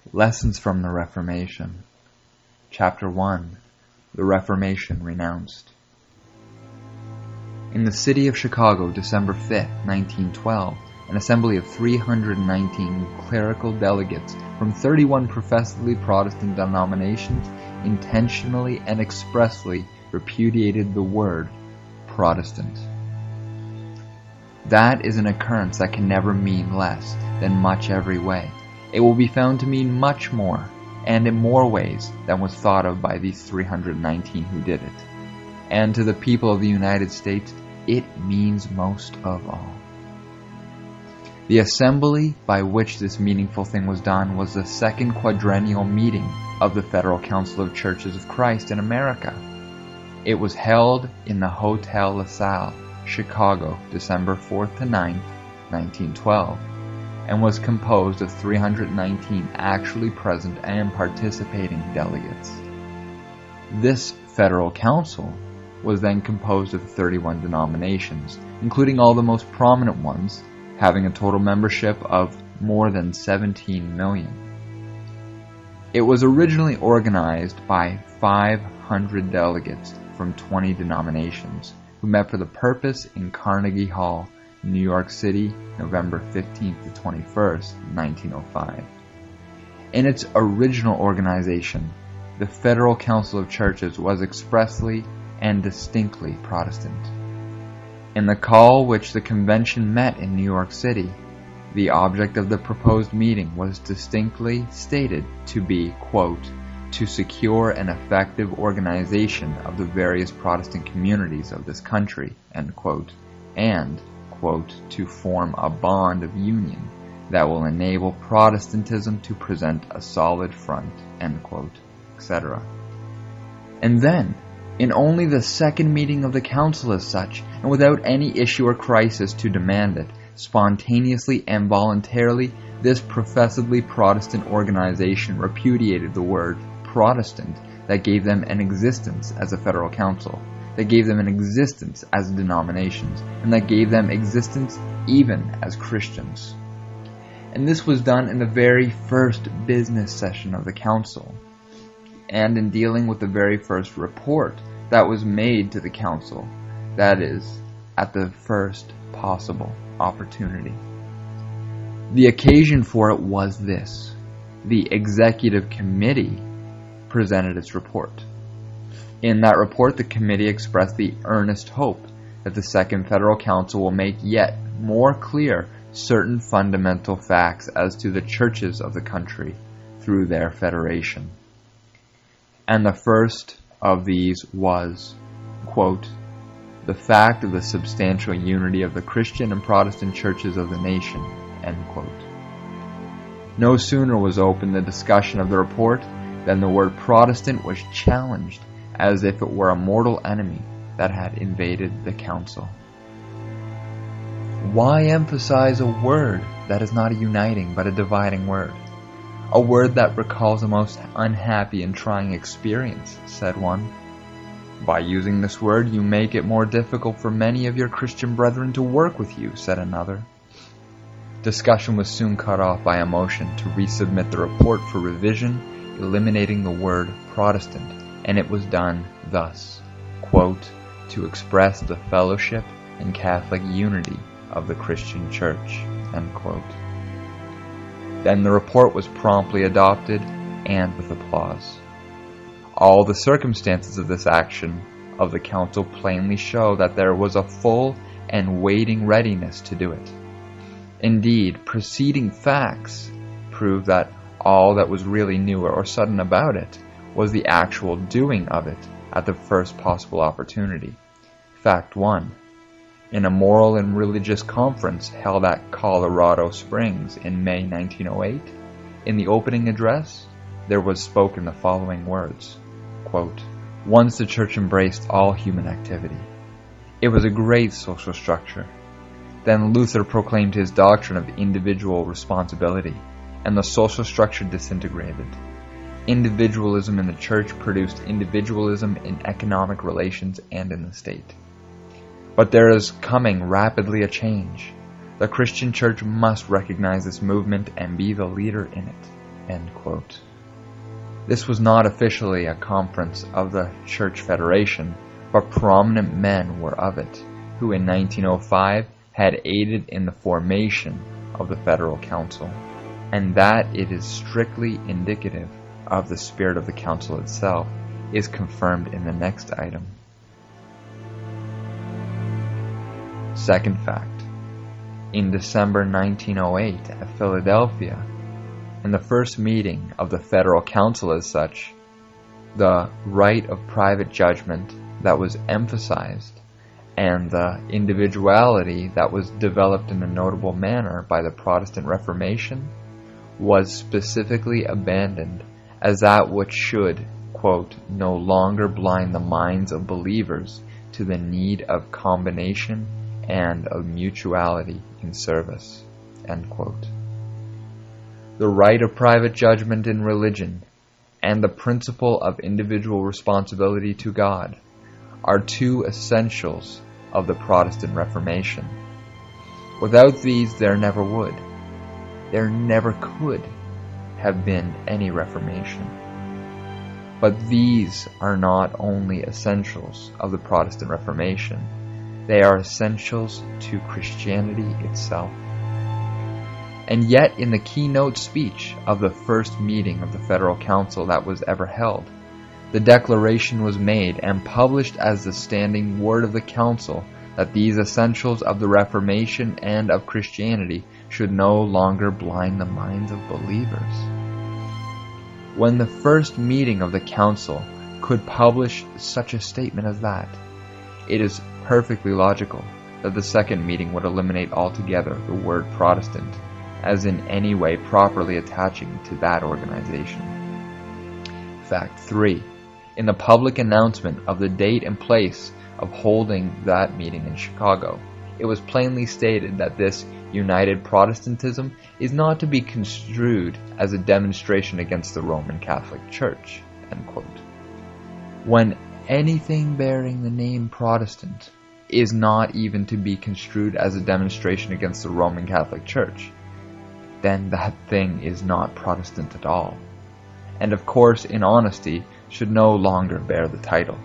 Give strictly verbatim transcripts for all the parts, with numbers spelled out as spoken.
Lessons from the Reformation. Chapter one. The Reformation Renounced. In the city of Chicago, December fifth, nineteen twelve, an assembly of three hundred nineteen clerical delegates from thirty-one professedly Protestant denominations intentionally and expressly repudiated the word Protestant. That is an occurrence that can never mean less than much every way. It will be found to mean much more, and in more ways than was thought of by these three hundred nineteen who did it. And to the people of the United States, it means most of all. The assembly by which this meaningful thing was done was the second quadrennial meeting of the Federal Council of Churches of Christ in America. It was held in the Hotel La Salle, Chicago, December fourth to ninth, nineteen twelve, and was composed of three hundred nineteen actually present and participating delegates. This Federal Council was then composed of thirty-one denominations, including all the most prominent ones, having a total membership of more than seventeen million. It was originally organized by five hundred delegates from twenty denominations, who met for the purpose in Carnegie Hall, New York City, November fifteenth to twenty-first, nineteen oh five. In its original organization, the Federal Council of Churches was expressly and distinctly Protestant. In the call which the convention met in New York City, the object of the proposed meeting was distinctly stated to be, quote, to secure an effective organization of the various Protestant communities of this country, end quote, and, quote, to form a bond of union that will enable Protestantism to present a solid front, end quote, et cetera. And then, in only the second meeting of the council as such, and without any issue or crisis to demand it, spontaneously and voluntarily, this professedly Protestant organization repudiated the word Protestant that gave them an existence as a federal council, that gave them an existence as denominations, and that gave them existence even as Christians. And this was done in the very first business session of the council, and in dealing with the very first report that was made to the council, that is, at the first possible opportunity. The occasion for it was this: the executive committee presented its report. In that report, the committee expressed the earnest hope that the Second Federal Council will make yet more clear certain fundamental facts as to the churches of the country through their federation. And the first of these was, quote, the fact of the substantial unity of the Christian and Protestant churches of the nation, end quote. No sooner was opened the discussion of the report than the word Protestant was challenged as if it were a mortal enemy that had invaded the council. Why emphasize a word that is not a uniting but a dividing word? A word that recalls a most unhappy and trying experience, said one. By using this word, you make it more difficult for many of your Christian brethren to work with you, said another. Discussion was soon cut off by a motion to resubmit the report for revision, eliminating the word Protestant, and it was done thus, quote, to express the fellowship and Catholic unity of the Christian Church, end quote. Then the report was promptly adopted, and with applause. All the circumstances of this action of the council plainly show that there was a full and waiting readiness to do it. Indeed, preceding facts prove that all that was really new or sudden about it was the actual doing of it at the first possible opportunity. Fact one. In a moral and religious conference held at Colorado Springs in May nineteen oh eight, in the opening address, there was spoken the following words, quote, once the church embraced all human activity. It was a great social structure. Then Luther proclaimed his doctrine of individual responsibility, and the social structure disintegrated. Individualism in the church produced individualism in economic relations and in the state. But there is coming rapidly a change. The Christian church must recognize this movement and be the leader in it. End quote. This was not officially a conference of the Church Federation, but prominent men were of it, who in nineteen oh five had aided in the formation of the Federal Council, and that it is strictly indicative of the spirit of the Council itself is confirmed in the next item. Second fact. In December nineteen oh eight at Philadelphia, in the first meeting of the Federal Council as such, the right of private judgment that was emphasized and the individuality that was developed in a notable manner by the Protestant Reformation was specifically abandoned as that which should, quote, no longer blind the minds of believers to the need of combination and of mutuality in service, end quote. The right of private judgment in religion and the principle of individual responsibility to God are two essentials of the Protestant Reformation. Without these, there never would, there never could have been any Reformation. But these are not only essentials of the Protestant Reformation, they are essentials to Christianity itself. And yet, in the keynote speech of the first meeting of the Federal Council that was ever held, the declaration was made and published as the standing word of the Council that these essentials of the Reformation and of Christianity should no longer blind the minds of believers. When the first meeting of the Council could publish such a statement as that, it is perfectly logical that the second meeting would eliminate altogether the word Protestant as in any way properly attaching to that organization. Fact three. In the public announcement of the date and place of holding that meeting in Chicago, it was plainly stated that this united Protestantism is not to be construed as a demonstration against the Roman Catholic Church, end quote. When anything bearing the name Protestant is not even to be construed as a demonstration against the Roman Catholic Church, then that thing is not Protestant at all, and of course, in honesty, should no longer bear the title.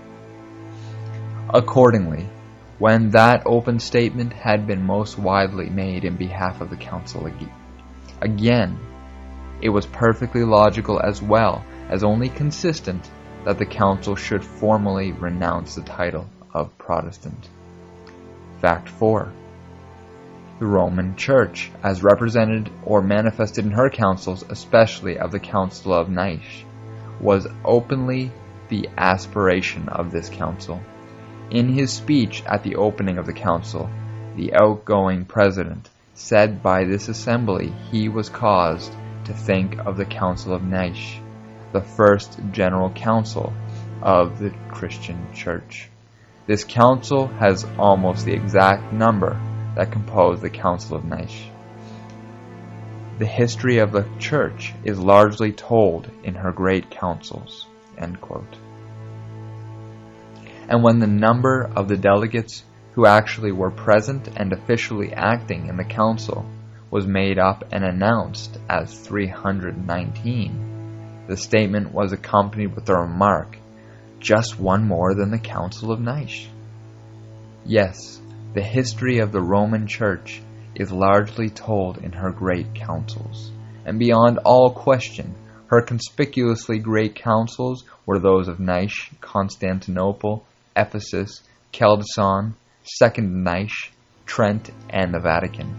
Accordingly, when that open statement had been most widely made in behalf of the Council again, it was perfectly logical as well as only consistent that the Council should formally renounce the title of Protestant. Fact four. The Roman Church, as represented or manifested in her councils, especially of the Council of Nice, was openly the aspiration of this council. In his speech at the opening of the council, the outgoing president said by this assembly he was caused to think of the Council of Nice, the first general council of the Christian Church. This council has almost the exact number that composed the Council of Nice. The history of the Church is largely told in her great councils, end quote. And when the number of the delegates who actually were present and officially acting in the council was made up and announced as three hundred nineteen, the statement was accompanied with the remark, just one more than the Council of Nice. Yes, the history of the Roman Church is largely told in her great councils, and beyond all question, her conspicuously great councils were those of Nice, Constantinople, Ephesus, Chalcedon, Second Nice, Trent, and the Vatican.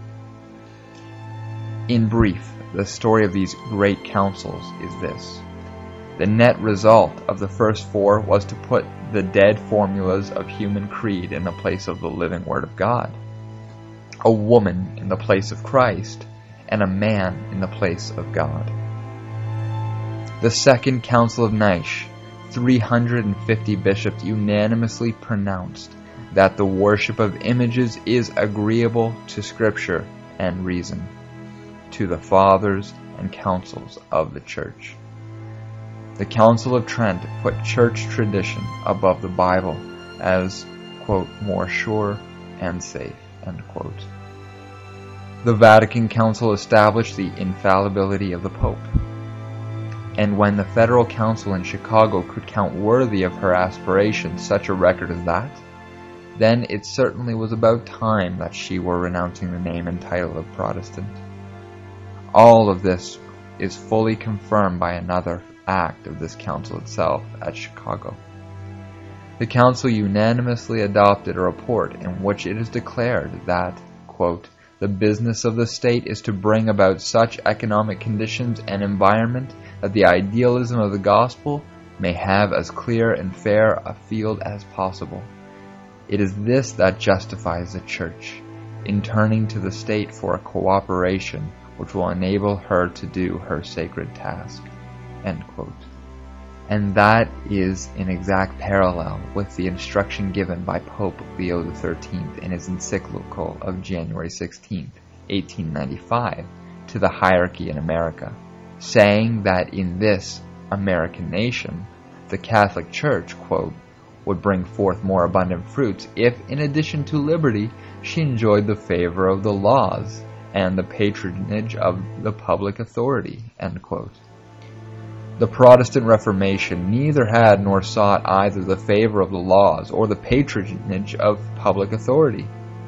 In brief, the story of these great councils is this. The net result of the first four was to put the dead formulas of human creed in the place of the living Word of God, a woman in the place of Christ, and a man in the place of God. The Second Council of Nice, three hundred fifty bishops unanimously pronounced that the worship of images is agreeable to Scripture and reason, to the fathers and councils of the Church. The Council of Trent put church tradition above the Bible as, quote, more sure and safe, end quote. The Vatican Council established the infallibility of the Pope. And when the Federal Council in Chicago could count worthy of her aspirations such a record as that, then it certainly was about time that she were renouncing the name and title of Protestant. All of this is fully confirmed by another act of this council itself at Chicago. The council unanimously adopted a report in which it is declared that, quote, the business of the state is to bring about such economic conditions and environment that the idealism of the gospel may have as clear and fair a field as possible. It is this that justifies the Church in turning to the state for a cooperation which will enable her to do her sacred task. End quote. And that is in exact parallel with the instruction given by Pope Leo the thirteenth in his encyclical of January sixteenth, eighteen ninety-five, to the hierarchy in America, saying that in this American nation, the Catholic Church, quote, would bring forth more abundant fruits if, in addition to liberty, she enjoyed the favor of the laws and the patronage of the public authority, end quote. The Protestant Reformation neither had nor sought either the favor of the laws or the patronage of public authority.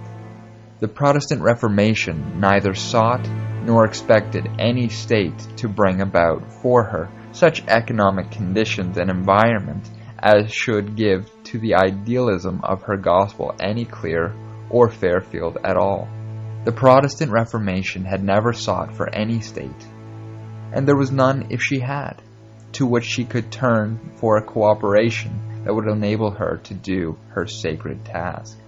The Protestant Reformation neither sought nor expected any state to bring about for her such economic conditions and environment as should give to the idealism of her gospel any clear or fair field at all. The Protestant Reformation had never sought for any state, and there was none if she had, to which she could turn for a cooperation that would enable her to do her sacred task.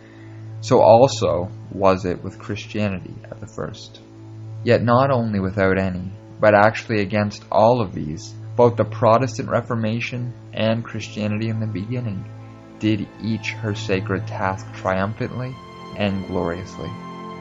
So also was it with Christianity at the first. Yet not only without any, but actually against all of these, both the Protestant Reformation and Christianity in the beginning did each her sacred task triumphantly and gloriously.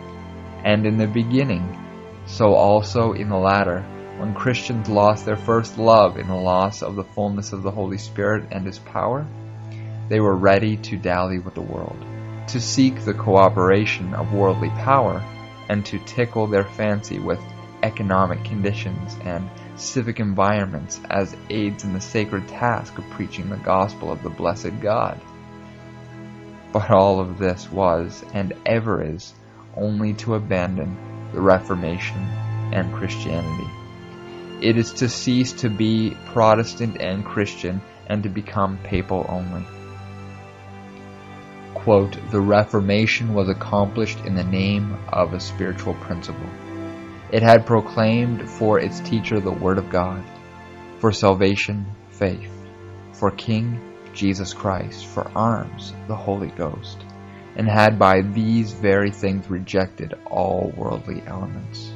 And in the beginning, so also in the latter, when Christians lost their first love in the loss of the fullness of the Holy Spirit and His power, they were ready to dally with the world, to seek the cooperation of worldly power, and to tickle their fancy with economic conditions and civic environments as aids in the sacred task of preaching the gospel of the blessed God. But all of this was, and ever is, only to abandon the Reformation and Christianity. It is to cease to be Protestant and Christian and to become papal only. Quote, the Reformation was accomplished in the name of a spiritual principle. It had proclaimed for its teacher the Word of God, for salvation, faith, for King, Jesus Christ, for arms, the Holy Ghost, and had by these very things rejected all worldly elements.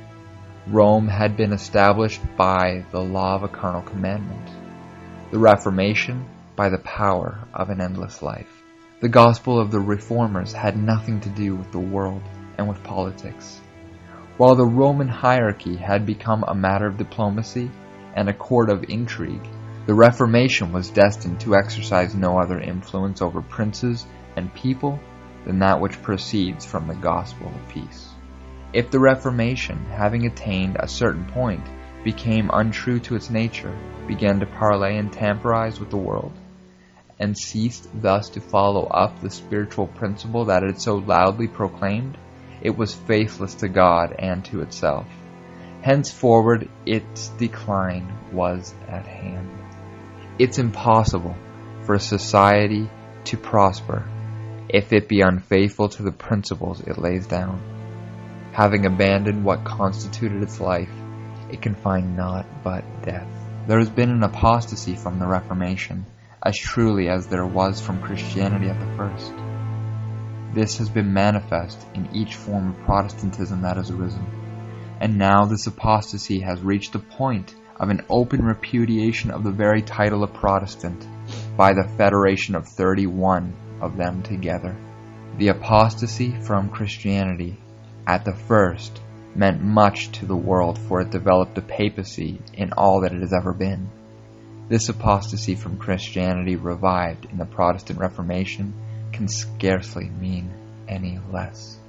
Rome had been established by the law of a carnal commandment, the Reformation by the power of an endless life. The gospel of the Reformers had nothing to do with the world and with politics. While the Roman hierarchy had become a matter of diplomacy and a court of intrigue, the Reformation was destined to exercise no other influence over princes and people than that which proceeds from the gospel of peace. If the Reformation, having attained a certain point, became untrue to its nature, began to parley and tamporize with the world, and ceased thus to follow up the spiritual principle that it so loudly proclaimed, it was faithless to God and to itself. Henceforward its decline was at hand. It's impossible for a society to prosper if it be unfaithful to the principles it lays down. Having abandoned what constituted its life, it can find naught but death. There has been an apostasy from the Reformation, as truly as there was from Christianity at the first. This has been manifest in each form of Protestantism that has arisen, and now this apostasy has reached the point of an open repudiation of the very title of Protestant by the federation of thirty-one of them together. The apostasy from Christianity at the first meant much to the world, for it developed the papacy in all that it has ever been. This apostasy from Christianity revived in the Protestant Reformation can scarcely mean any less.